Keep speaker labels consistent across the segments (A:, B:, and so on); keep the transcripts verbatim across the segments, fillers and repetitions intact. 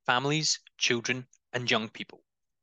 A: families, children, and young people.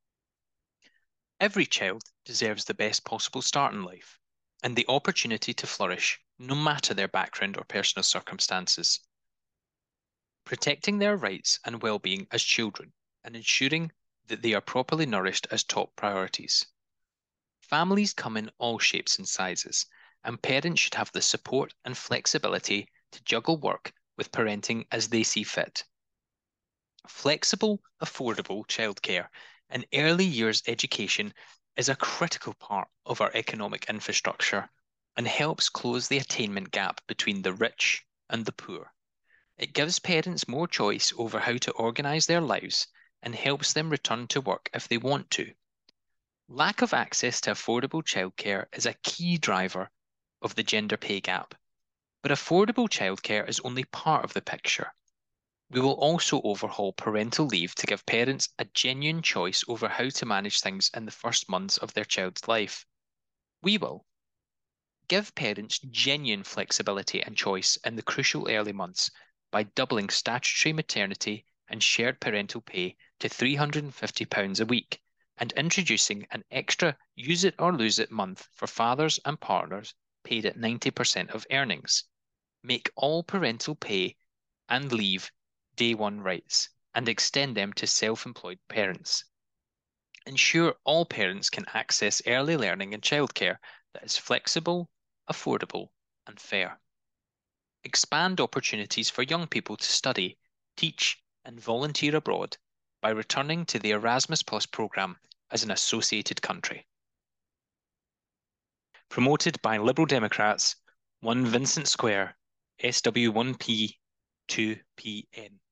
A: Every child deserves the best possible start in life and the opportunity to flourish, no matter their background or personal circumstances. Protecting their rights and well-being as children and ensuring that they are properly nourished as top priorities. Families come in all shapes and sizes, and parents should have the support and flexibility to juggle work with parenting as they see fit. Flexible, affordable childcare and early years education is a critical part of our economic infrastructure and helps close the attainment gap between the rich and the poor. It gives parents more choice over how to organise their lives and helps them return to work if they want to. Lack of access to affordable childcare is a key driver of the gender pay gap, but affordable childcare is only part of the picture. We will also overhaul parental leave to give parents a genuine choice over how to manage things in the first months of their child's life. We will give parents genuine flexibility and choice in the crucial early months by doubling statutory maternity and shared parental pay to three hundred and fifty pounds a week and introducing an extra use it or lose it month for fathers and partners paid at ninety percent of earnings. Make all parental pay and leave day one rights and extend them to self-employed parents. Ensure all parents can access early learning and childcare that is flexible, affordable, and fair. Expand opportunities for young people to study, teach, and volunteer abroad by returning to the Erasmus Plus programme as an associated country. Promoted by Liberal Democrats, one Vincent Square, S W one P two P N.